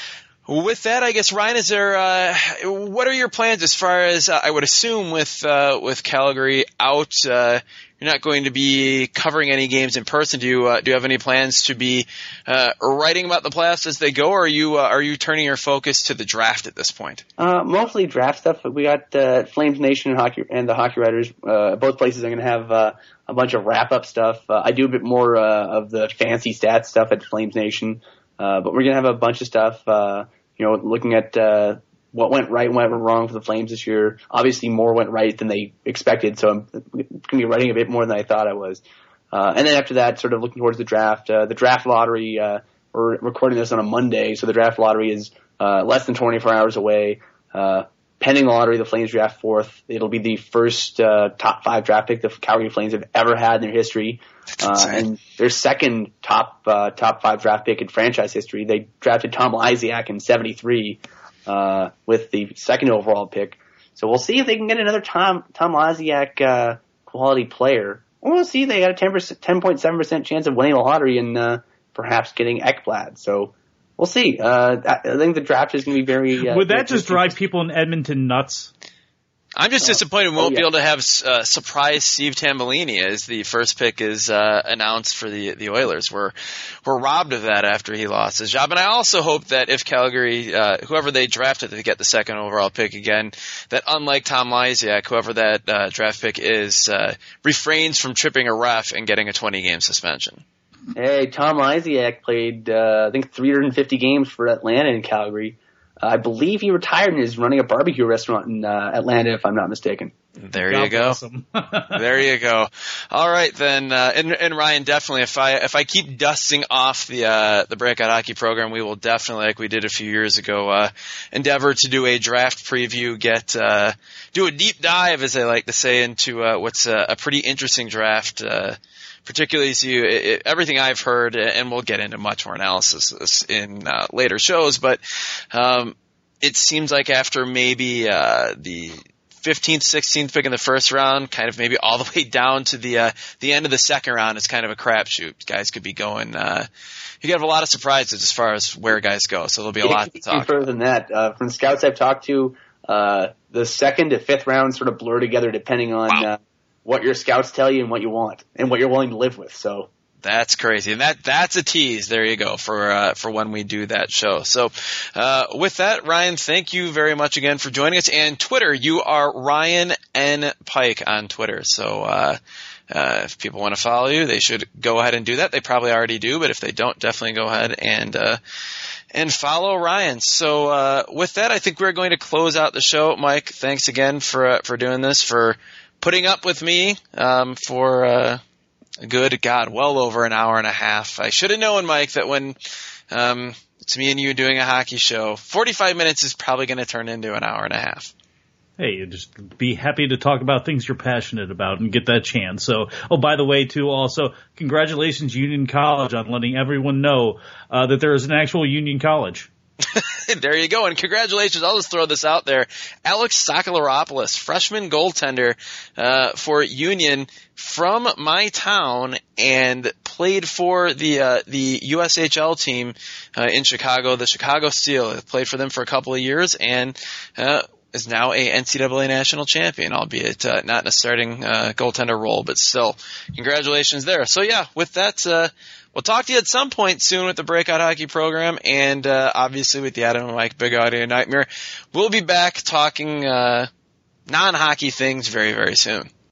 With that, I guess, Ryan, is there, uh, what are your plans as far as, uh, I would assume with, uh, with Calgary out, uh, you're not going to be covering any games in person. Do you, uh, do you have any plans to be, uh, writing about the playoffs as they go, or are you, uh, are you turning your focus to the draft at this point? Uh, mostly draft stuff. We got, uh, Flames Nation and Hockey, and the Hockey Writers, uh, both places are going to have, uh, a bunch of wrap-up stuff. Uh, I do a bit more, uh, of the fancy stats stuff at Flames Nation. Uh, but we're going to have a bunch of stuff, uh, you know, looking at, uh, what went right and what went wrong for the Flames this year. Obviously more went right than they expected, so I'm going to be writing a bit more than I thought I was. Uh, and then after that, sort of looking towards the draft, uh, the draft lottery, uh, we're recording this on a Monday, so the draft lottery is, uh, less than twenty-four hours away. Uh, pending the lottery, the Flames draft fourth. It'll be the first, uh, top five draft pick the Calgary Flames have ever had in their history. Uh, and their second top, uh, top five draft pick in franchise history. They drafted Tom Lysiak in seventy-three, uh, with the second overall pick. So we'll see if they can get another Tom, Tom Lysiak, uh, quality player. Or we'll see they got a ten percent, ten point seven percent chance of winning the lottery and, uh, perhaps getting Ekblad. So we'll see. Uh, I think the draft is going to be very, uh, would that just drive people in Edmonton nuts? I'm just disappointed we won't oh, yeah. be able to have uh, surprise Steve Tambellini as the first pick is uh, announced for the the Oilers. We're we're robbed of that after he lost his job, and I also hope that if Calgary, uh, whoever they drafted to get the second overall pick again, that unlike Tom Lysiak, whoever that uh, draft pick is, uh, refrains from tripping a ref and getting a twenty game suspension. Hey, Tom Lysiak played uh, I think three hundred fifty games for Atlanta and Calgary. I believe he retired and is running a barbecue restaurant in uh, Atlanta, if I'm not mistaken. There God you go. Awesome. There you go. All right, then, uh, and, and Ryan, definitely, if I if I keep dusting off the uh, the Breakout Hockey program, we will definitely, like we did a few years ago, uh, endeavor to do a draft preview, get uh, do a deep dive, as they like to say, into uh, what's a, a pretty interesting draft. Uh, Particularly, as you, it, it, everything I've heard, and we'll get into much more analysis in uh, later shows, but um, it seems like after maybe uh, the fifteenth, sixteenth pick in the first round, kind of maybe all the way down to the uh, the end of the second round is kind of a crapshoot. Guys could be going. Uh, you could have a lot of surprises as far as where guys go, so there'll be a lot to talk. Further than that, uh, from the scouts I've talked to, uh, the second to fifth round sort of blur together depending on wow. uh, what your scouts tell you and what you want and what you're willing to live with. So. That's crazy. And that, that's a tease. There you go for, uh, for when we do that show. So, uh, with that, Ryan, thank you very much again for joining us. And Twitter, you are Ryan N. Pike on Twitter. So, uh, uh, if people want to follow you, they should go ahead and do that. They probably already do, but if they don't, definitely go ahead and, uh, and follow Ryan. So, uh, with that, I think we're going to close out the show. Mike, thanks again for, uh, for doing this, for putting up with me, um, for, uh, Good God, well over an hour and a half. I should have known, Mike, that when um, it's me and you doing a hockey show, forty-five minutes is probably going to turn into an hour and a half. Hey, just be happy to talk about things you're passionate about and get that chance. So, oh, by the way, too, also, congratulations, Union College, on letting everyone know uh, that there is an actual Union College. There you go, and congratulations, I'll just throw this out there. Alex Sakalaropoulos, freshman goaltender uh, for Union from my town, and played for the uh, the U S H L team uh, in Chicago, the Chicago Steel. Played for them for a couple of years, and uh, is now a N C double A national champion, albeit uh, not in a starting uh, goaltender role, but still, congratulations there. So yeah, with that, uh, we'll talk to you at some point soon with the Breakout Hockey program, and uh, obviously with the Adam and Mike Big Audio Nightmare. We'll be back talking uh, non-hockey things very, very soon.